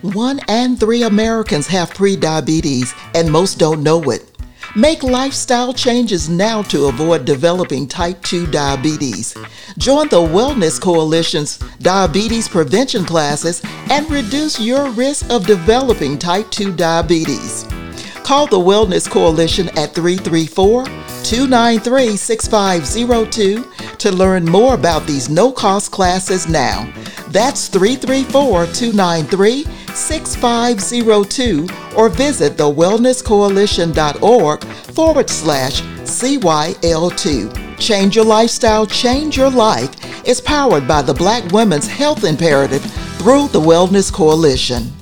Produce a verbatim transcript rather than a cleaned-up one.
One and three Americans have prediabetes, and most don't know it. Make lifestyle changes now to avoid developing type two diabetes. Join the Wellness Coalition's diabetes prevention classes and reduce your risk of developing type two diabetes. Call the Wellness Coalition at three three four, two nine three, six five zero two to learn more about these no-cost classes now. That's three three four, two nine three, six five zero two or visit the wellness coalition dot org forward slash C Y L two. Change your lifestyle, change your life is powered by the Black Women's Health Imperative through the Wellness Coalition.